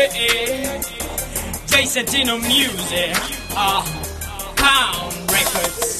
Jason Dino Music, Pound Records.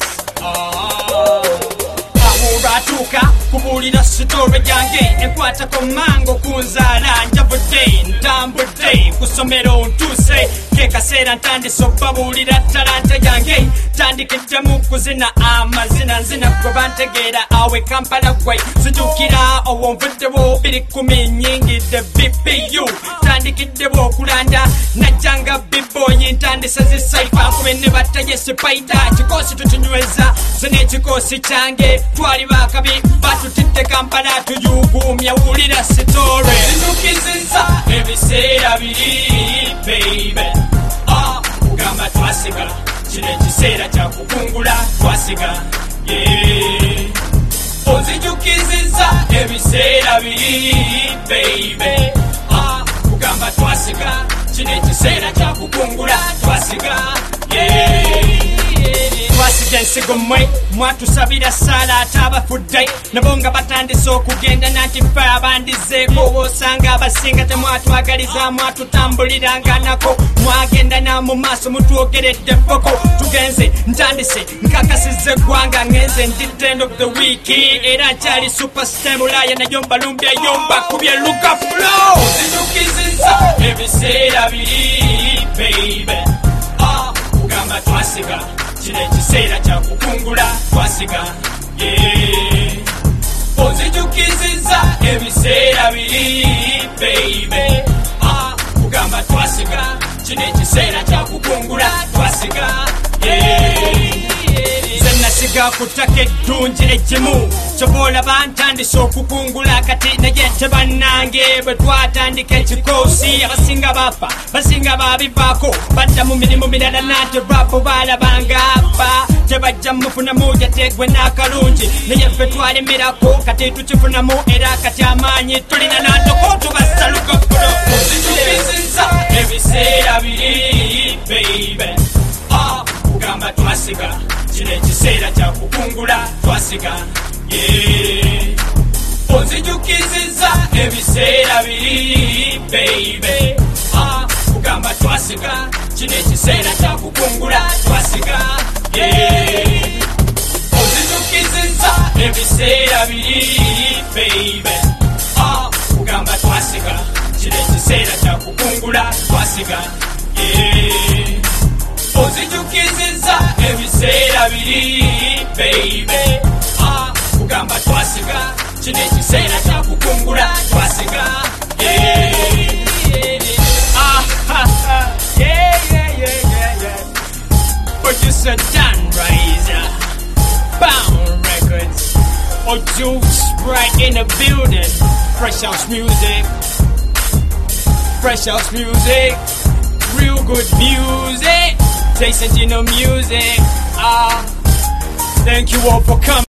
Ahuratuka kubulira story yange enkwata ko mango kunzala njavudde ntambudde kusomero ntuse ke kaseera ntandise okubabulira talanta yange tandikiddemu kuzina amazina nzina gwe bantegeera awe Kampala gwe zijukira owonvuddewo 210 nyingidde BPU tandikiddewo okulanda najjanga biboyi ntandise zisaifa nkube ne battaye sipaita kikosi tukinyweza zine ekikosi kyange twali bakabi batutidde Kampala tuyugumya wulira story zinukiziza ebiseera biri baby kugamba twasiga kino ekiseera kyakukungula twasiga onzijukiziza ebiseera biri baby kugamba twasiga kino ekiseera kyakukungula twasiga twasiga ensigo mmwe mwatusabira sala ate abafudde nabo nga batandise okugenda nanti ffe abandizeeko osanga abasinga temwatwagaliza mwatutambuliranga nako mwagenda na mu maaso mutwogeredde foko tugenze ntandise nkakasiza eggwanga ngenze ndi end of the week era nkyali superstar mulaya nayo mbalumbya yomba kubye luka flow zinukiziza ebiseera biri baby kugamba twasiga kino ekiseera kyakukungula twasiga onzijukiziza ebiseera biri baby kugamba twasiga kino ekiseera kyakukungula twasiga zenasiga kutaka eddungi egimu kyobola bantandise okukungula kati naye tebannange bwe twatandika ekikoosi abasinga bafa basinga babivaako badda mu mirimu mirala nate rapo balabanga afa tebajja mufunamu yategwe n'akalungi naye ffe twalemerako kati tukifunamu era kati amaanyi tulina nantoko tubasaluka fulo zijukiziza ebiseera biri baby kugamba twasiga kino ekiseera kyakukungula twasiga onzijukiziza ebiseera biri baby kugamba twasiga kino ekiseera kyakukungula twasiga onzijukiziza ebiseera biri baby kugamba twasiga kino ekiseera kyakukungula twasiga onzijukiziza ebiseera biri baby kugamba twasiga kino ekiseera kyakukungula twasiga producer Dan Riser, Pound Records, or Jukes right in the building. Fresh House Music, Fresh House Music, real good music. Jason Dino Music. Thank you all for coming.